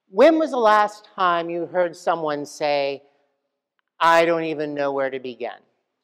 When was the last time you heard someone say, I don't even know where to begin?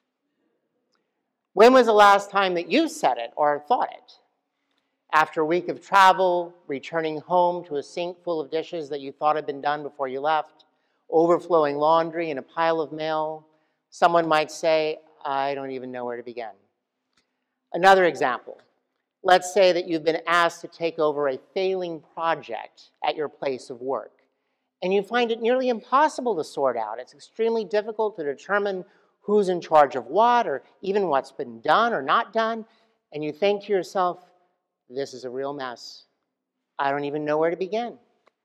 When was the last time that you said it or thought it? After a week of travel, returning home to a sink full of dishes that you thought had been done before you left, overflowing laundry and a pile of mail, someone might say, I don't even know where to begin. Another example. Let's say that you've been asked to take over a failing project at your place of work, and you find it nearly impossible to sort out. It's extremely difficult to determine who's in charge of what, or even what's been done or not done, and you think to yourself, this is a real mess. I don't even know where to begin.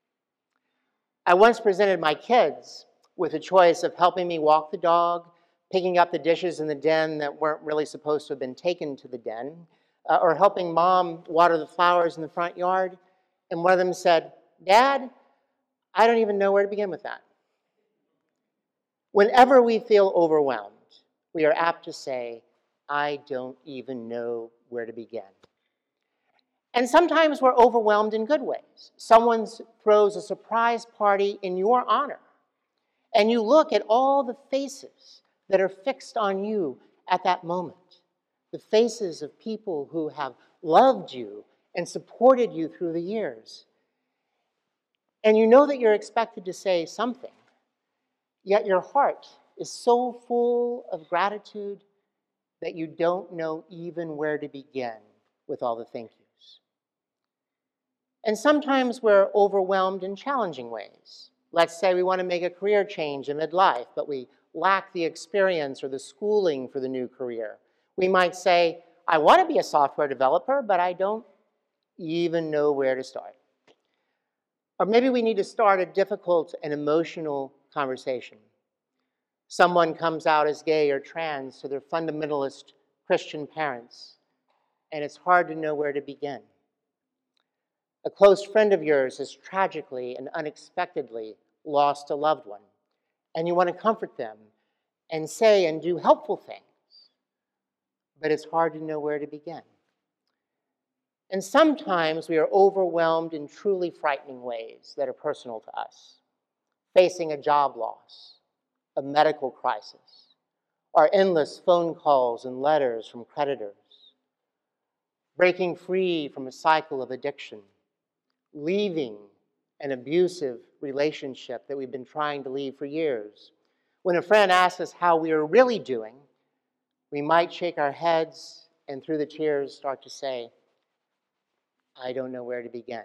I once presented my kids with a choice of helping me walk the dog, picking up the dishes in the den that weren't really supposed to have been taken to the den, or helping Mom water the flowers in the front yard. And one of them said, Dad, I don't even know where to begin with that. Whenever we feel overwhelmed, we are apt to say, I don't even know where to begin. And sometimes we're overwhelmed in good ways. Someone throws a surprise party in your honor, and you look at all the faces that are fixed on you at that moment. The faces of people who have loved you and supported you through the years. And you know that you're expected to say something, yet your heart is so full of gratitude that you don't know even where to begin with all the thank yous. And sometimes we're overwhelmed in challenging ways. Let's say we want to make a career change in midlife, but we lack the experience or the schooling for the new career. We might say, I want to be a software developer, but I don't even know where to start. Or maybe we need to start a difficult and emotional conversation. Someone comes out as gay or trans to their fundamentalist Christian parents, and it's hard to know where to begin. A close friend of yours has tragically and unexpectedly lost a loved one, and you want to comfort them and say and do helpful things, but it's hard to know where to begin. And sometimes we are overwhelmed in truly frightening ways that are personal to us, facing a job loss, a medical crisis, or endless phone calls and letters from creditors, breaking free from a cycle of addiction, leaving an abusive relationship that we've been trying to leave for years. When a friend asks us how we are really doing, we might shake our heads and through the tears start to say, I don't know where to begin.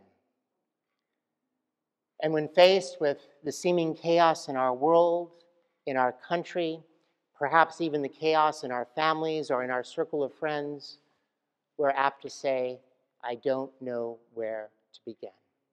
And when faced with the seeming chaos in our world, in our country, perhaps even the chaos in our families or in our circle of friends, we're apt to say, I don't know where to begin.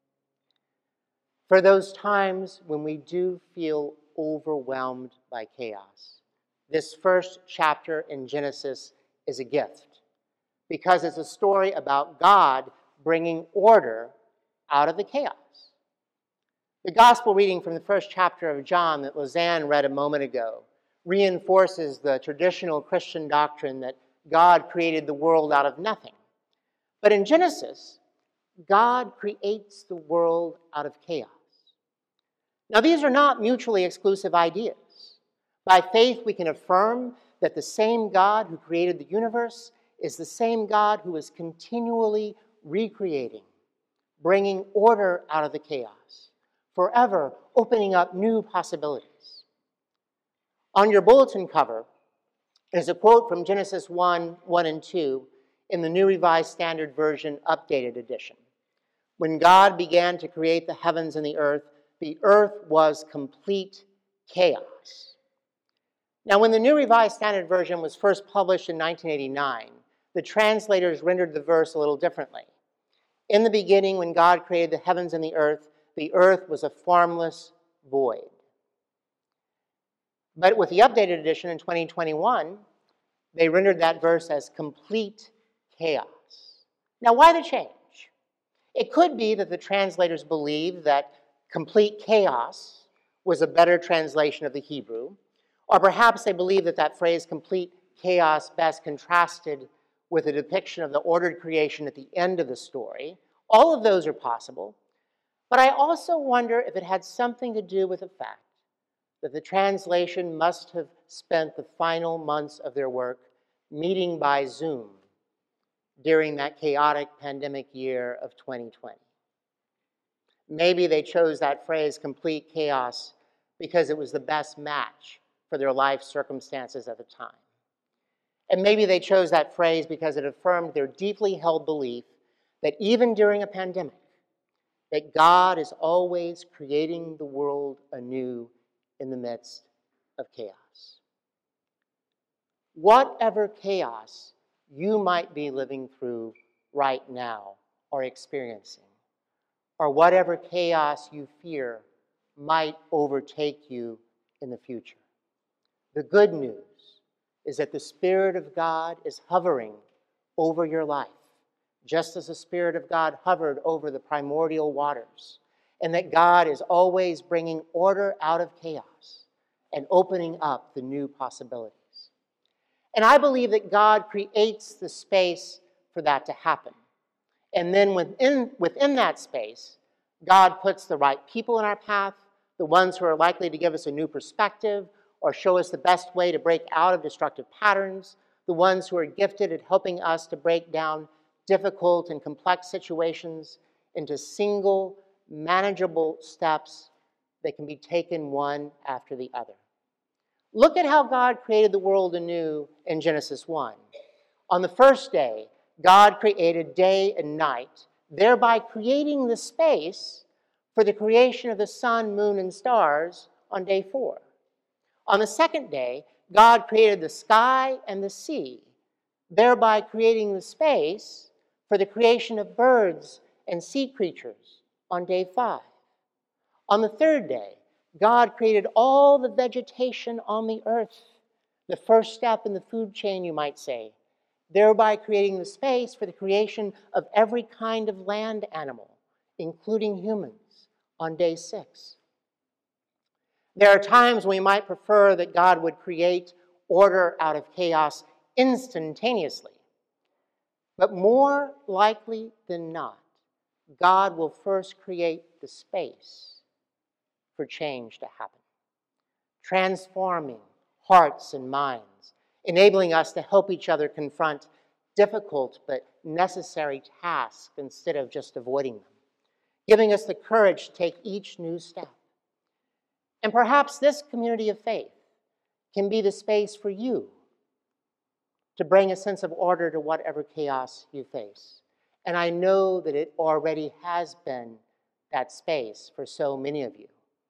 For those times when we do feel overwhelmed by chaos, this first chapter in Genesis is a gift because it's a story about God bringing order out of the chaos. The gospel reading from the first chapter of John that Lizanne read a moment ago reinforces the traditional Christian doctrine that God created the world out of nothing. But in Genesis, God creates the world out of chaos. Now, these are not mutually exclusive ideas. By faith, we can affirm that the same God who created the universe is the same God who is continually recreating, bringing order out of the chaos, forever opening up new possibilities. On your bulletin cover is a quote from Genesis 1 and 2 in the New Revised Standard Version Updated Edition. When God began to create the heavens and the earth was complete chaos. Now, when the New Revised Standard Version was first published in 1989, the translators rendered the verse a little differently. In the beginning, when God created the heavens and the earth was a formless void. But with the updated edition in 2021, they rendered that verse as complete chaos. Now, why the change? It could be that the translators believed that complete chaos was a better translation of the Hebrew, or perhaps they believed that that phrase, complete chaos, best contrasted with a depiction of the ordered creation at the end of the story. All of those are possible. But I also wonder if it had something to do with the fact that the translation must have spent the final months of their work meeting by Zoom during that chaotic pandemic year of 2020. Maybe they chose that phrase, complete chaos, because it was the best match for their life circumstances at the time. And maybe they chose that phrase because it affirmed their deeply held belief that even during a pandemic, that God is always creating the world anew in the midst of chaos. Whatever chaos you might be living through right now or experiencing, or whatever chaos you fear might overtake you in the future, the good news is that the Spirit of God is hovering over your life, just as the Spirit of God hovered over the primordial waters, and that God is always bringing order out of chaos and opening up the new possibilities. And I believe that God creates the space for that to happen. And then within that space, God puts the right people in our path, the ones who are likely to give us a new perspective or show us the best way to break out of destructive patterns, the ones who are gifted at helping us to break down difficult and complex situations into single, manageable steps that can be taken one after the other. Look at how God created the world anew in Genesis 1. On the first day, God created day and night, thereby creating the space for the creation of the sun, moon, and stars on day 4. On the second day, God created the sky and the sea, thereby creating the space for the creation of birds and sea creatures on day 5. On the third day, God created all the vegetation on the earth, the first step in the food chain, you might say, thereby creating the space for the creation of every kind of land animal, including humans, on day 6. There are times we might prefer that God would create order out of chaos instantaneously. But more likely than not, God will first create the space for change to happen, transforming hearts and minds, enabling us to help each other confront difficult but necessary tasks instead of just avoiding them, giving us the courage to take each new step. And perhaps this community of faith can be the space for you to bring a sense of order to whatever chaos you face. And I know that it already has been that space for so many of you,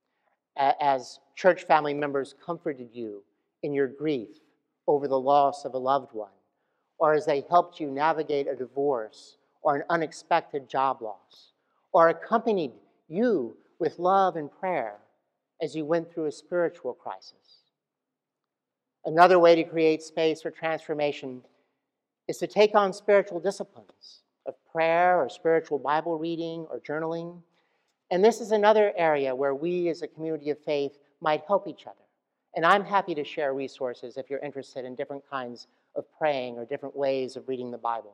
as church family members comforted you in your grief over the loss of a loved one, or as they helped you navigate a divorce or an unexpected job loss, or accompanied you with love and prayer as you went through a spiritual crisis. Another way to create space for transformation is to take on spiritual disciplines of prayer or spiritual Bible reading or journaling. And this is another area where we as a community of faith might help each other. And I'm happy to share resources if you're interested in different kinds of praying or different ways of reading the Bible.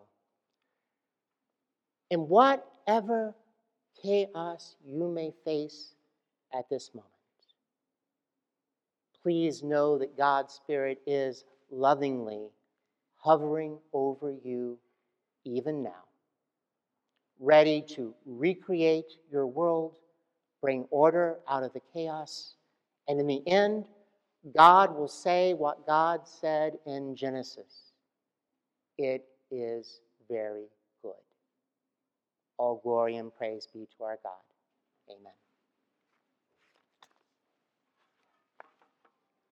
In whatever chaos you may face at this moment, please know that God's Spirit is lovingly hovering over you even now, ready to recreate your world, bring order out of the chaos, and in the end, God will say what God said in Genesis. It is very good. All glory and praise be to our God. Amen.